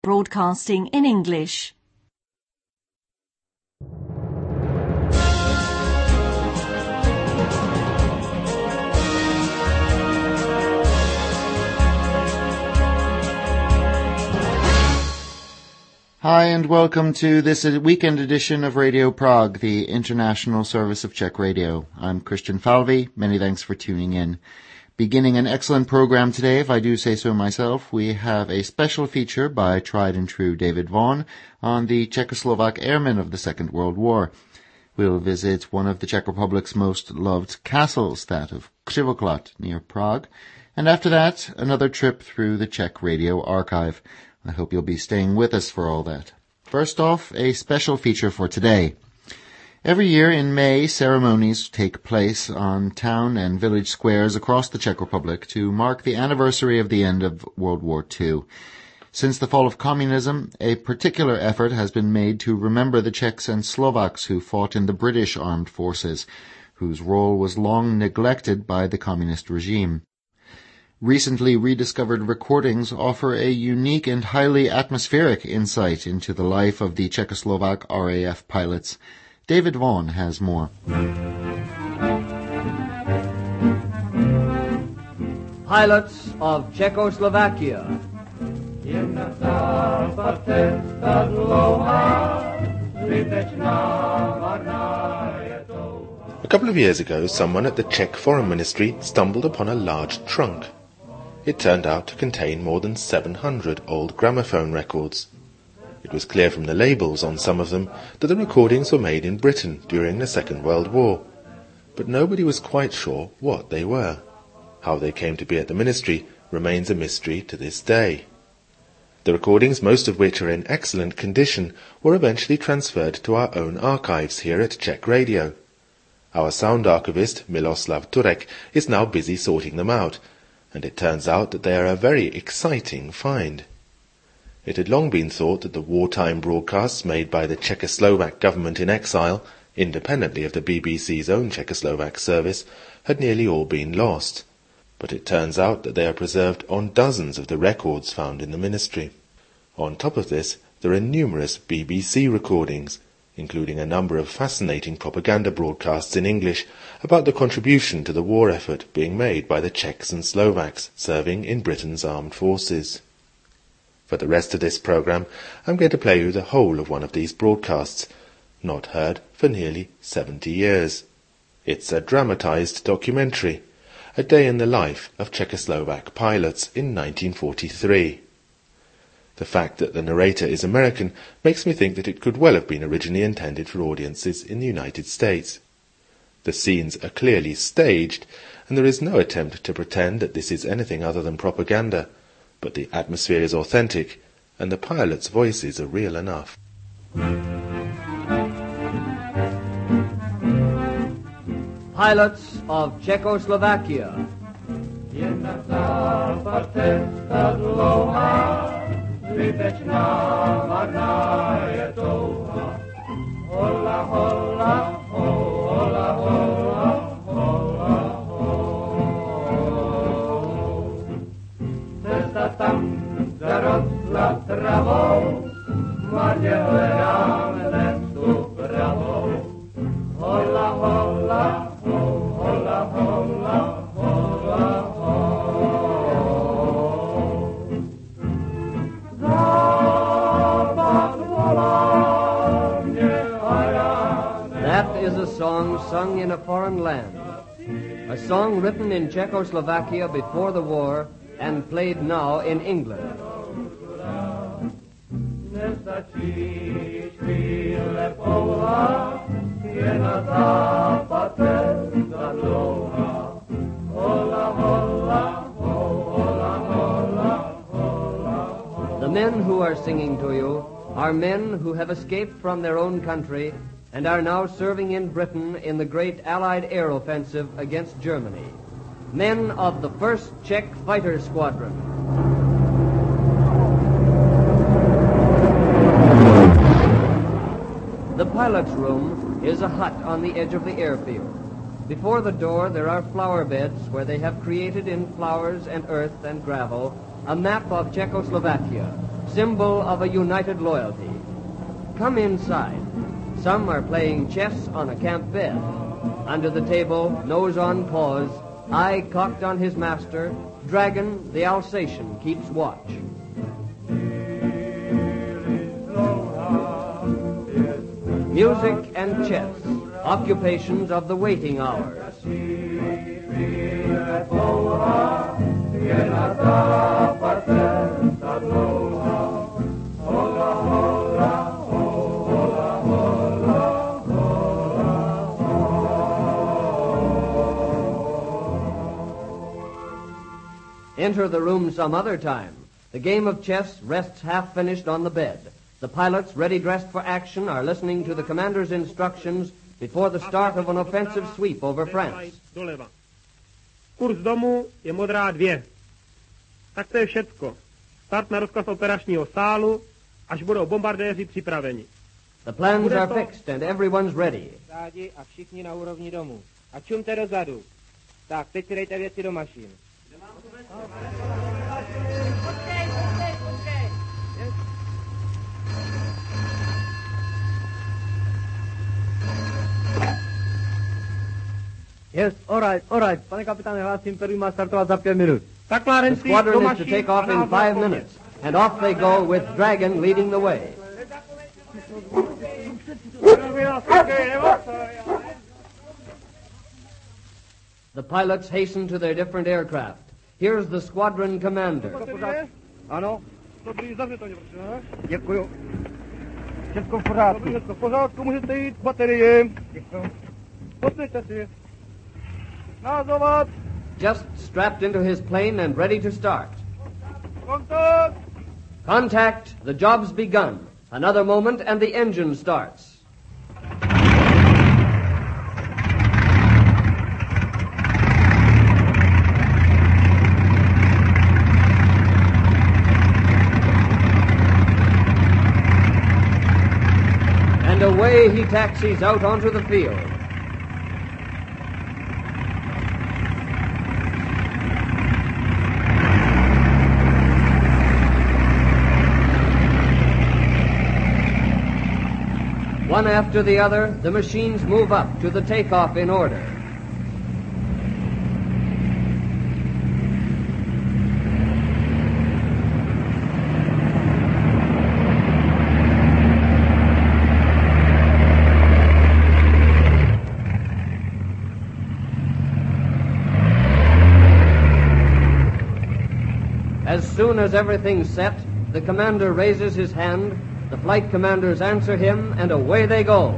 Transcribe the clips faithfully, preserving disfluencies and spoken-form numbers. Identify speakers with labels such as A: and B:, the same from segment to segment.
A: Broadcasting in English.
B: Hi and welcome to this weekend edition of Radio Prague, the international service of Czech radio. I'm Christian Falvey. Many thanks for tuning in. Beginning an excellent program today, if I do say so myself, we have a special feature by tried and true David Vaughan on the Czechoslovak airmen of the Second World War. We'll visit one of the Czech Republic's most loved castles, that of Křivoklát near Prague. And after that, another trip through the Czech radio archive. I hope you'll be staying with us for all that. First off, a special feature for today. Every year in May, ceremonies take place on town and village squares across the Czech Republic to mark the anniversary of the end of World War Two. Since the fall of communism, a particular effort has been made to remember the Czechs and Slovaks who fought in the British armed forces, whose role was long neglected by the communist regime. Recently rediscovered recordings offer a unique and highly atmospheric insight into the life of the Czechoslovak R A F pilots. David Vaughan has more.
C: Pilots of Czechoslovakia.
D: A couple of years ago, someone at the Czech Foreign Ministry stumbled upon a large trunk. It turned out to contain more than seven hundred old gramophone records. It was clear from the labels on some of them that the recordings were made in Britain during the Second World War, but nobody was quite sure what they were. How they came to be at the ministry remains a mystery to this day. The recordings, most of which are in excellent condition, were eventually transferred to our own archives here at Czech Radio. Our sound archivist, Miloslav Turek, is now busy sorting them out, and it turns out that they are a very exciting find. It had long been thought that the wartime broadcasts made by the Czechoslovak government in exile, independently of the B B C's own Czechoslovak service, had nearly all been lost. But it turns out that they are preserved on dozens of the records found in the ministry. On top of this, there are numerous B B C recordings, including a number of fascinating propaganda broadcasts in English about the contribution to the war effort being made by the Czechs and Slovaks serving in Britain's armed forces. For the rest of this program, I'm going to play you the whole of one of these broadcasts, not heard for nearly seventy years. It's a dramatized documentary, a day in the life of Czechoslovak pilots in nineteen forty-three. The fact that the narrator is American makes me think that it could well have been originally intended for audiences in the United States. The scenes are clearly staged, and there is no attempt to pretend that this is anything other than propaganda, but the atmosphere is authentic, and the pilots' voices are real enough.
C: Pilots of Czechoslovakia. Hola, hola, hola, hola, hola, ho. Cesta tam zarostla travou, marně hledáme cestu pravou. Hola, hola, ho, hola, hola, hola, ho. That is a song sung in a foreign land, a song written in Czechoslovakia before the war and played now in England. The men who are singing to you are men who have escaped from their own country and are now serving in Britain in the great Allied air offensive against Germany. Men of the first Czech Fighter Squadron. The pilot's room is a hut on the edge of the airfield. Before the door there are flower beds where they have created in flowers and earth and gravel a map of Czechoslovakia, symbol of a united loyalty. Come inside. Some are playing chess on a camp bed. Under the table, nose on paws, eye cocked on his master, Dragon, the Alsatian, keeps watch. Music and chess, occupations of the waiting hours. Enter the room some other time. The game of chess rests half finished on the bed. The pilots, ready dressed for action, are listening to the commander's instructions before the start of an offensive sweep over France.
E: Kurz domu je modrá dvě. Tak to je všecko. Start na rozkaz operačního sálu, až budou bombardéři připraveni.
C: The plans are fixed and everyone's ready.
F: Zádi a všichni na úrovni domu. A čumte dozadu. Tak, teď si dejte věci do mašin. Yes, all right, all right. Pane kapitáne, hlásím, první má startovat za pět minut.
E: Tak,
C: The
E: Klárenci, do
C: squadron is to
E: mašin
C: take off
E: a
C: in
E: nás
C: five
E: na
C: minutes, and off they go with Dragon leading the way. The pilots hasten to their different aircraft. Here's the squadron commander.
F: Ano,
E: Dobrý, zavře to, prosím.
F: děkuju. Všechno v pořádku.
E: Dobrý, všechno v pořádku, můžete jít k baterii.
F: Děkuju.
E: Poslyšte si. Názovat.
C: Just strapped into his plane and ready to start.
E: Kontakt.
C: Contact, the job's begun. Another moment and the engine starts. And away he taxis out onto the field. One after the other, the machines move up to the takeoff in order. As soon as everything's set, the commander raises his hand, the flight commanders answer him, and away they go.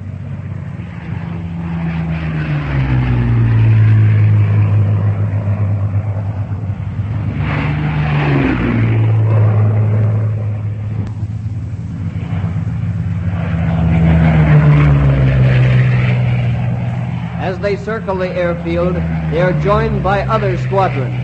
C: As they circle the airfield, they are joined by other squadrons.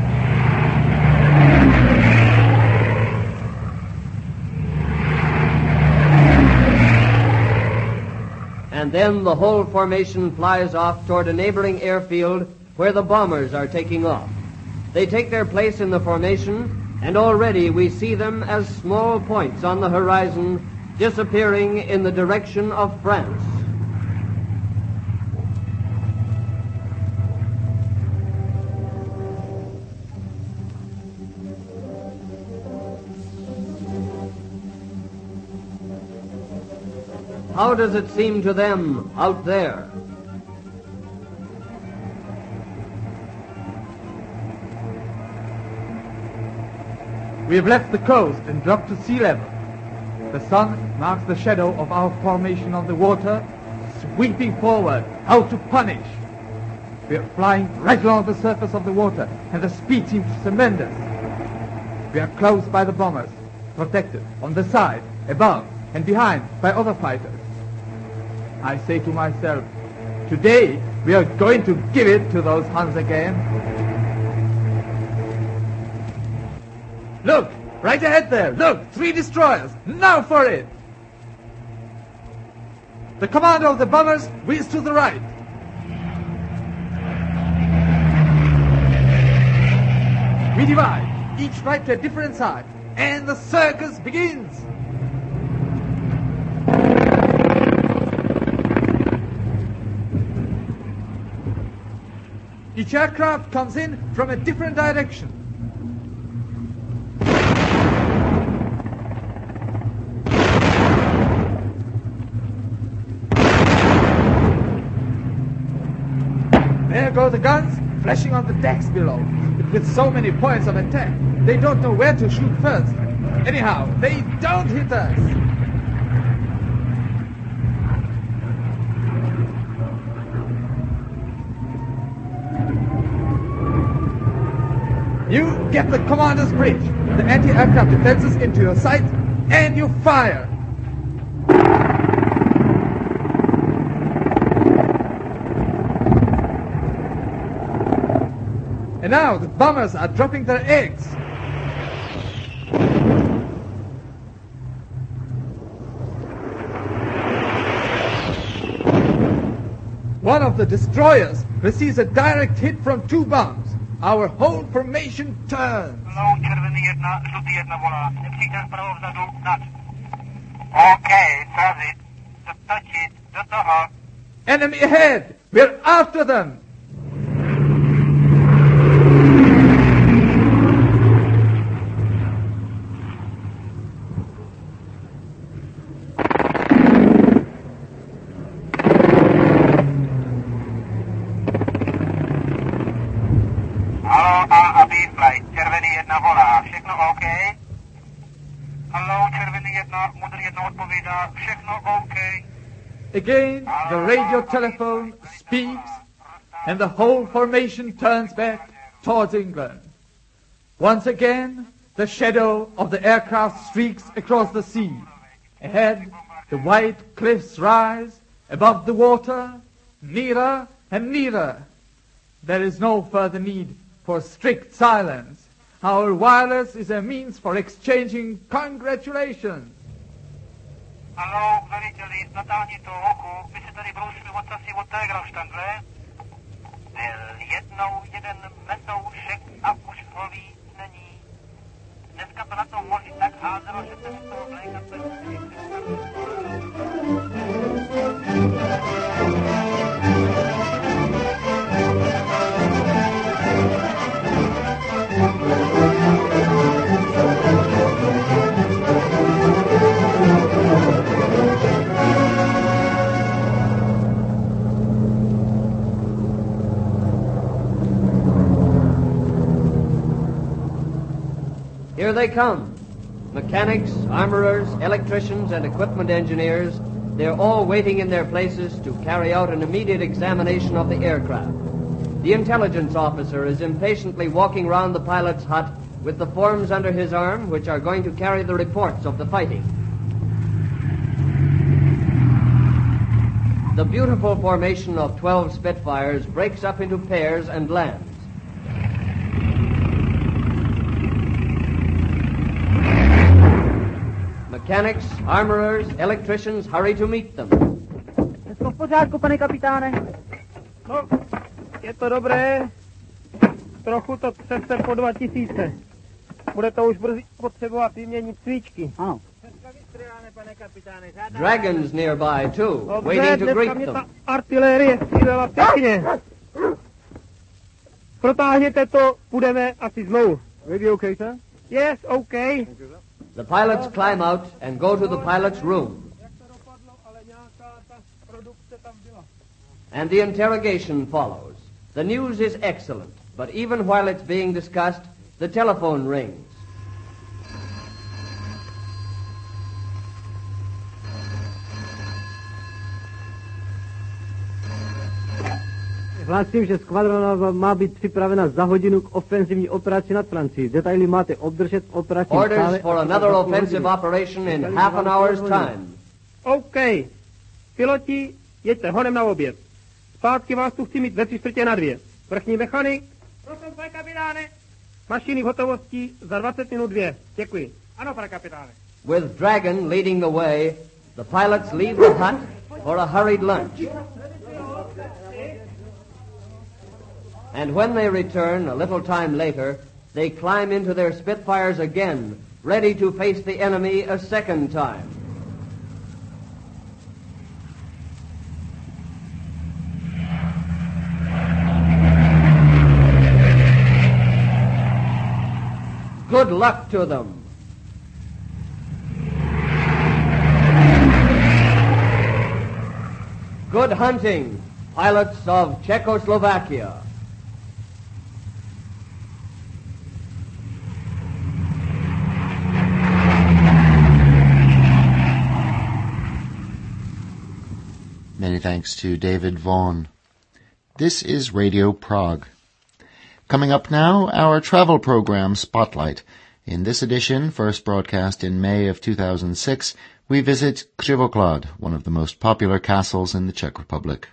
C: And then the whole formation flies off toward a neighboring airfield where the bombers are taking off. They take their place in the formation, and already we see them as small points on the horizon disappearing in the direction of France. How does it seem to them out there?
G: We have left the coast and dropped to sea level. The sun marks the shadow of our formation on the water, sweeping forward, out to punish. We are flying right along the surface of the water, and the speed seems tremendous. We are close by the bombers, protected on the side, above, and behind by other fighters. I say to myself, today we are going to give it to those Huns again. Look, right ahead there, look, three destroyers, now for it! The commander of the bombers wheels to the right. We divide, each right to a different side. and the circus begins. Each aircraft comes in from a different direction. There go the guns, flashing on the decks below. But with so many points of attack, they don't know where to shoot first. Anyhow, they don't hit us. You get the commander's bridge, the anti-aircraft defenses into your sight, and you fire. And now the bombers are dropping their eggs. One of the destroyers receives a direct hit from two bombs. Our whole formation turns. Enemy ahead! We're after them! Again, the radio telephone speaks, and the whole formation turns back towards England. Once again, the shadow of the aircraft streaks across the sea. Ahead, the white cliffs rise above the water, nearer and nearer. There is no further need for strict silence. Our wireless is a means for exchanging congratulations.
H: Ano, veliteli, natahni to oku, my se tady brousili ocasí od telegrafštandle. Byl jednou jeden metoušek a už ho víc není. Dneska to na tom moři tak házelo, že se z toho vlékat bez
C: Here they come. Mechanics, armorers, electricians, and equipment engineers, they're all waiting in their places to carry out an immediate examination of the aircraft. The intelligence officer is impatiently walking round the pilot's hut with the forms under his arm which are going to carry the reports of the fighting. The beautiful formation of twelve Spitfires breaks up into pairs and lands. Mechanics, armorers, electricians hurry to meet them.
F: Všechno v pořádku, pane kapitáne?
E: No, je to dobré. Trochu to třese po dva tisíce. Bude to už brzy potřebovat vyměnit cvičky.
F: Ano.
C: Dragons nearby, too,
E: Dobře,
C: waiting to
E: dneska
C: greet
E: mě ta
C: them.
E: artilérie střílela pěkně. Protáhněte to, půjdeme asi znovu.
F: Radio okay, sir?
E: Yes, okay.
C: The pilots climb out and go to the pilot's room. And the interrogation follows. The news is excellent, but even while it's being discussed, the telephone rings.
F: Hlásím, že skvadrona má být připravena za hodinu k ofenzivní operaci nad Francií. Detaily máte obdržet v operačním sále.
C: Orders for another offensive operation in half an hour's time.
E: OK. Piloti, jeďte honem na oběd. Zpátky vás tu chci mít ve tři čtvrtě na dvě. Vrchní mechanik. Prosím, pane kapitáne. Mašiny v hotovosti za dvacet minut dvě. Děkuji. Ano, pane kapitáne.
C: With Dragon leading the way, the pilots leave the hut for a hurried lunch. And when they return a little time later, they climb into their Spitfires again, ready to face the enemy a second time. Good luck to them. Good hunting, pilots of Czechoslovakia.
B: Many thanks to David Vaughan. This is Radio Prague. Coming up now, our travel program Spotlight. In this edition, first broadcast in May of two thousand six, we visit Křivoklát, one of the most popular castles in the Czech Republic.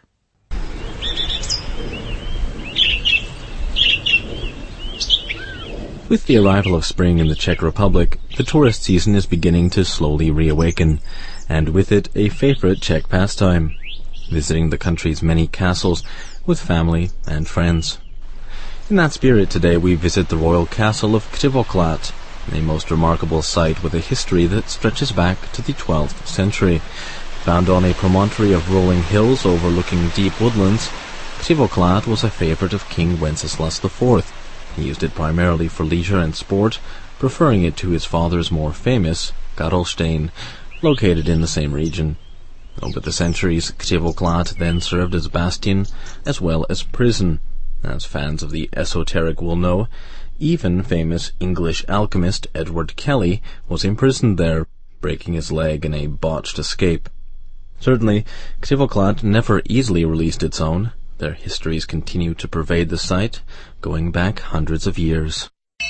I: With the arrival of spring in the Czech Republic, the tourist season is beginning to slowly reawaken, and with it a favorite Czech pastime, visiting the country's many castles with family and friends. In that spirit, today we visit the royal castle of Křivoklát, a most remarkable site with a history that stretches back to the twelfth century. Found on a promontory of rolling hills overlooking deep woodlands, Křivoklát was a favorite of King Wenceslas the Fourth. He used it primarily for leisure and sport, preferring it to his father's more famous Karlštejn, located in the same region. Over the centuries, Křivoklát then served as bastion as well as prison. As fans of the esoteric will know, even famous English alchemist Edward Kelly was imprisoned there, breaking his leg in a botched escape. Certainly, Křivoklát never easily released its own. Their histories continue to pervade the site, going back hundreds of years.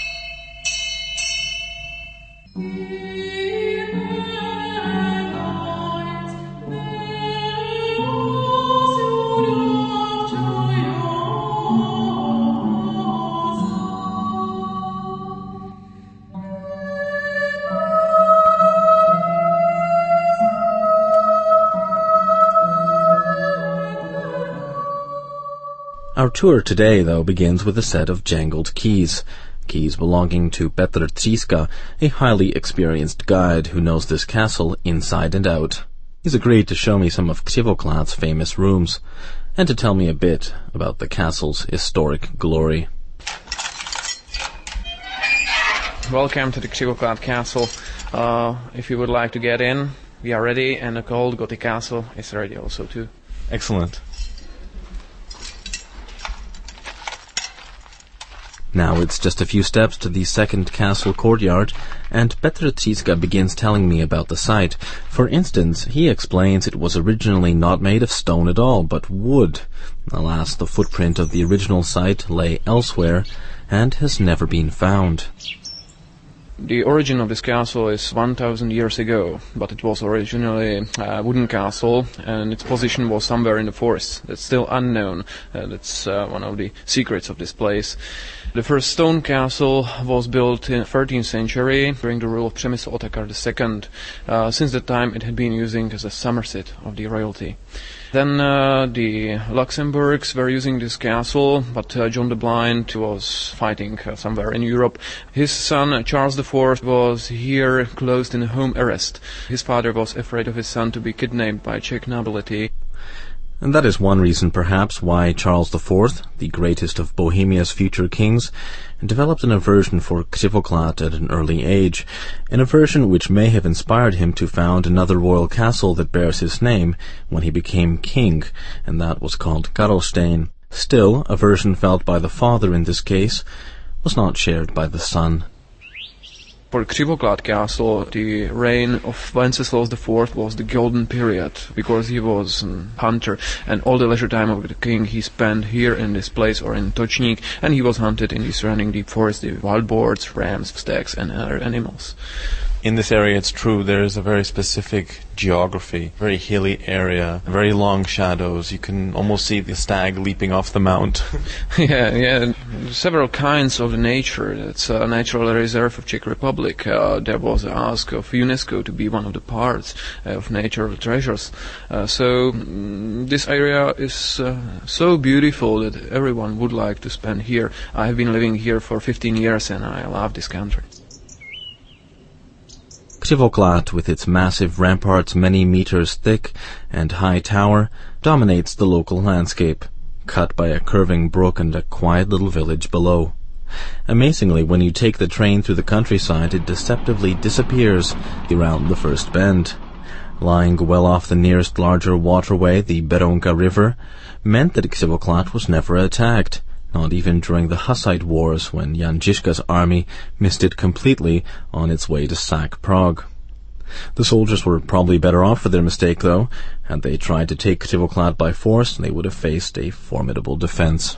I: Our tour today, though, begins with a set of jangled keys. Keys belonging to Petr Tříska, a highly experienced guide who knows this castle inside and out. He's agreed to show me some of Křivoklát's famous rooms, and to tell me a bit about the castle's historic glory.
J: Welcome to the Křivoklát Castle. Uh, if you would like to get in, we are ready, and the old Gothic castle is ready also too.
I: Excellent. Now it's just a few steps to the second castle courtyard, and Petr Tříska begins telling me about the site. For instance, he explains it was originally not made of stone at all, but wood. Alas, the footprint of the original site lay elsewhere, and has never been found.
J: The origin of this castle is one thousand years ago, but it was originally a wooden castle, and its position was somewhere in the forest. That's still unknown. Uh, that's uh, one of the secrets of this place. The first stone castle was built in the thirteenth century during the rule of Přemysl Otakar the Second. Uh, since that time it had been using as a summer seat of the royalty. Then uh, the Luxembourgs were using this castle, but uh, John the Blind was fighting uh, somewhere in Europe. His son, uh, Charles the Fourth, was here closed in home arrest. His father was afraid of his son to be kidnapped by Czech nobility.
I: And that is one reason, perhaps, why Charles the Fourth, the greatest of Bohemia's future kings, developed an aversion for Křivoklát at an early age, an aversion which may have inspired him to found another royal castle that bears his name when he became king, and that was called Karlštejn. Still, aversion felt by the father in this case was not shared by the son.
J: For Křivoklát Castle, the reign of Wenceslas the Fourth was the golden period, because he was a hunter, and all the leisure time of the king he spent here in this place or in Točník, and he was hunted in the surrounding deep forest, the wild boars, rams, stags, and other animals.
K: In this area, it's true, there is a very specific geography, very hilly area, very long shadows. You can almost see the stag leaping off the mount.
J: yeah, yeah, several kinds of the nature. It's a natural reserve of Czech Republic. Uh, there was an ask of UNESCO to be one of the parts of natural treasures. Uh, so mm, this area is uh, so beautiful that everyone would like to spend here. I have been living here for fifteen years and I love this country.
I: Křivoklát, with its massive ramparts many meters thick and high tower, dominates the local landscape, cut by a curving brook and a quiet little village below. Amazingly, when you take the train through the countryside, it deceptively disappears around the first bend. Lying well off the nearest larger waterway, the Berounka River, meant that Křivoklát was never attacked, not even during the Hussite Wars, when Jan Žižka's army missed it completely on its way to sack Prague. The soldiers were probably better off for their mistake, though. Had they tried to take Křivoklát by force, they would have faced a formidable defense.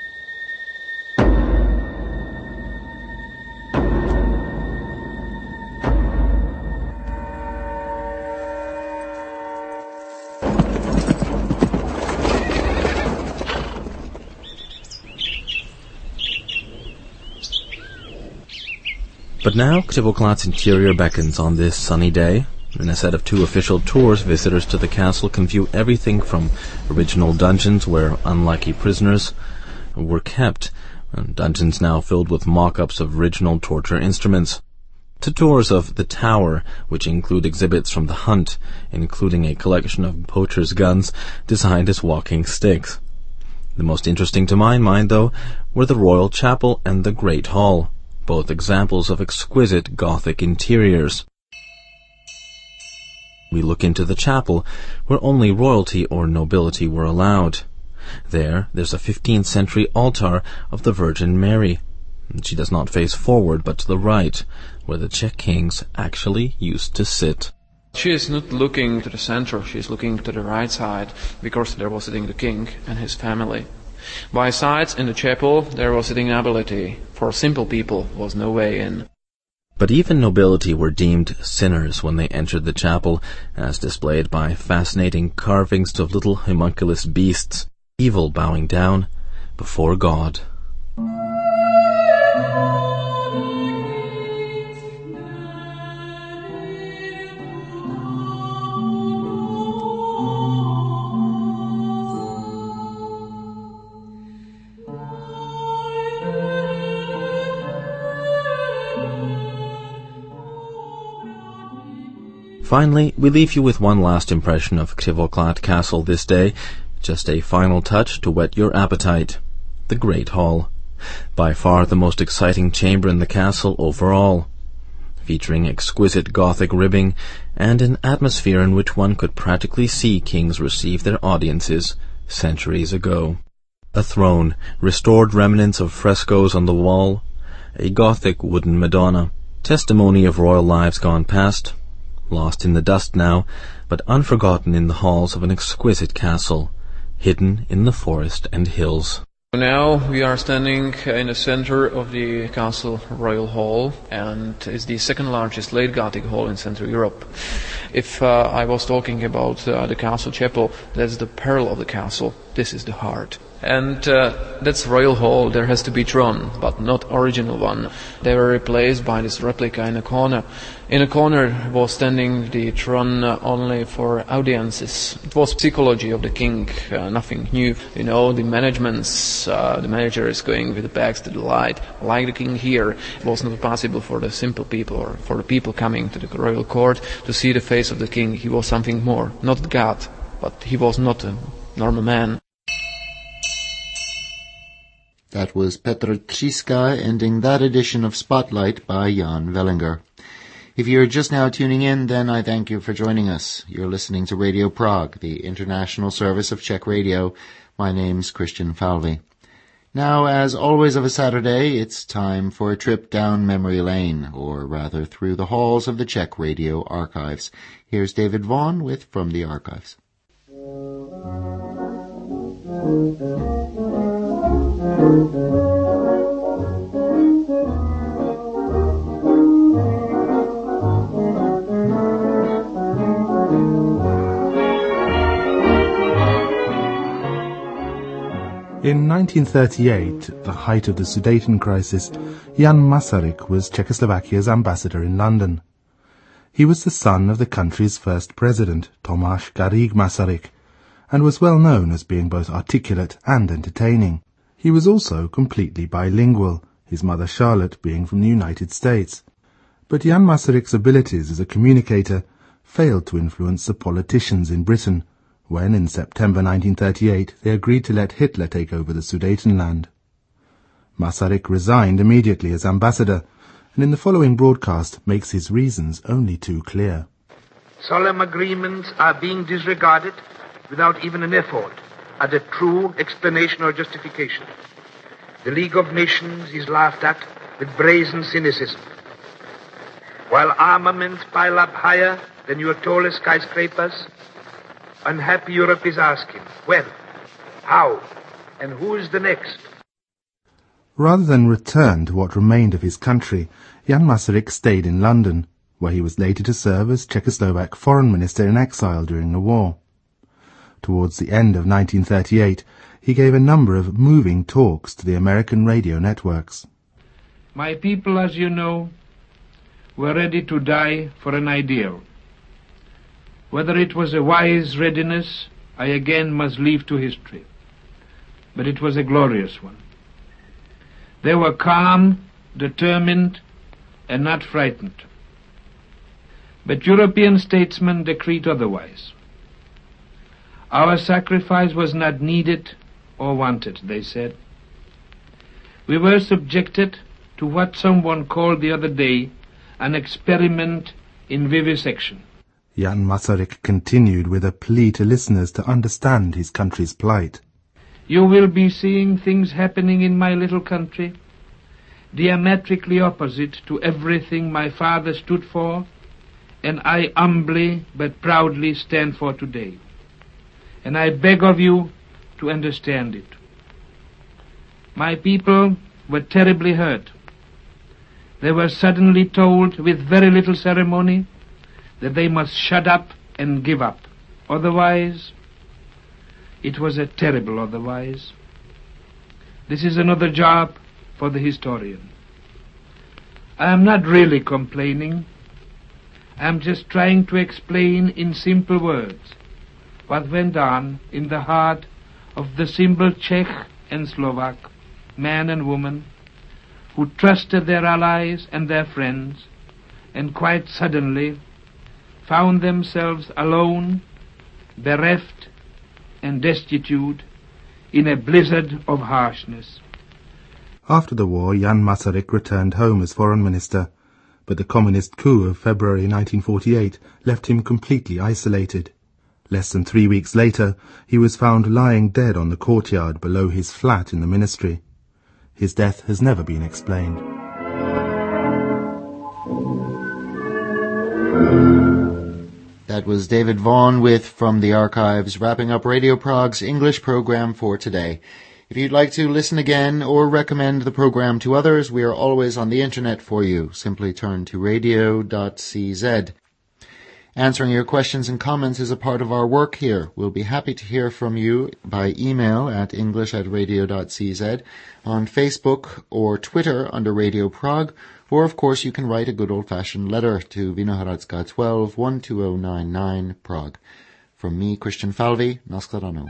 I: But now Křivoklát's interior beckons on this sunny day. In a set of two official tours, visitors to the castle can view everything from original dungeons where unlucky prisoners were kept, and dungeons now filled with mock-ups of original torture instruments, to tours of the tower, which include exhibits from the hunt, including a collection of poachers' guns designed as walking sticks. The most interesting to my mind, though, were the royal chapel and the great hall, both examples of exquisite Gothic interiors. We look into the chapel, where only royalty or nobility were allowed. There, there's a fifteenth century altar of the Virgin Mary. She does not face forward, but to the right, where the Czech kings actually used to sit.
J: She is not looking to the center, she is looking to the right side, because there was sitting the king and his family. By sides in the chapel there was sitting nobility. For simple people was no way in.
I: But even nobility were deemed sinners when they entered the chapel, as displayed by fascinating carvings of little homunculus beasts, evil bowing down before God. Finally, we leave you with one last impression of Křivoklát Castle this day, just a final touch to whet your appetite. The Great Hall. By far the most exciting chamber in the castle overall, featuring exquisite Gothic ribbing and an atmosphere in which one could practically see kings receive their audiences centuries ago. A throne, restored remnants of frescoes on the wall, a Gothic wooden Madonna, testimony of royal lives gone past, lost in the dust now, but unforgotten in the halls of an exquisite castle, hidden in the forest and hills.
J: Now we are standing in the center of the castle royal hall, and it's the second largest late Gothic hall in Central Europe. If uh, I was talking about uh, the castle chapel, that's the pearl of the castle. This is the heart. And uh, that's royal hall. There has to be throne, but not original one. They were replaced by this replica in a corner. In a corner was standing the throne uh, only for audiences. It was psychology of the king, uh, nothing new. You know, the managements, uh, the manager is going with the backs to the light. Like the king here, it was not possible for the simple people or for the people coming to the royal court to see the face of the king. He was something more, not God, but he was not a normal man.
B: That was Petr Tříska ending that edition of Spotlight by Jan Wellinger. If you're just now tuning in, then I thank you for joining us. You're listening to Radio Prague, the international service of Czech radio. My name's Christian Falvey. Now, as always of a Saturday, it's time for a trip down memory lane, or rather through the halls of the Czech radio archives. Here's David Vaughan with From the Archives.
L: In nineteen thirty-eight, the height of the Sudeten crisis, Jan Masaryk was Czechoslovakia's ambassador in London. He was the son of the country's first president, Tomáš Garrigue Masaryk, and was well known as being both articulate and entertaining. He was also completely bilingual, his mother Charlotte being from the United States. But Jan Masaryk's abilities as a communicator failed to influence the politicians in Britain when, in September nineteen thirty-eight, they agreed to let Hitler take over the Sudetenland. Masaryk resigned immediately as ambassador, and in the following broadcast makes his reasons only too clear.
M: Solemn agreements are being disregarded without even an effort at a true explanation or justification. The League of Nations is laughed at with brazen cynicism. While armaments pile up higher than your tallest skyscrapers, unhappy Europe is asking, when, how, and who is the next?
L: Rather than return to what remained of his country, Jan Masaryk stayed in London, where he was later to serve as Czechoslovak foreign minister in exile during the war. Towards the end of nineteen thirty-eight, he gave a number of moving talks to the American radio networks.
N: My people, as you know, were ready to die for an ideal. Whether it was a wise readiness, I again must leave to history. But it was a glorious one. They were calm, determined, and not frightened. But European statesmen decreed otherwise. Our sacrifice was not needed or wanted, they said. We were subjected to what someone called the other day an experiment in vivisection.
L: Jan Masaryk continued with a plea to listeners to understand his country's plight.
N: You will be seeing things happening in my little country, diametrically opposite to everything my father stood for, and I humbly but proudly stand for today. And I beg of you to understand it. My people were terribly hurt. They were suddenly told with very little ceremony that they must shut up and give up. Otherwise, it was a terrible otherwise. This is another job for the historian. I am not really complaining. I am just trying to explain in simple words what went on in the heart of the simple Czech and Slovak, man and woman, who trusted their allies and their friends, and quite suddenly found themselves alone, bereft, and destitute in a blizzard of harshness.
L: After the war, Jan Masaryk returned home as foreign minister, but the communist coup of February nineteen forty-eight left him completely isolated. Less than three weeks later, he was found lying dead on the courtyard below his flat in the ministry. His death has never been explained.
B: That was David Vaughan with From the Archives, wrapping up Radio Prague's English program for today. If you'd like to listen again or recommend the program to others, we are always on the internet for you. Simply turn to radio dot c z. Answering your questions and comments is a part of our work here. We'll be happy to hear from you by email at english at radio dot c z, on Facebook or Twitter under Radio Prague, or of course you can write a good old-fashioned letter to Vinohradska twelve, one two zero nine nine, Prague. From me, Christian Falvey, Naschledanou.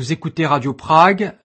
O: Vous écoutez Radio Prague,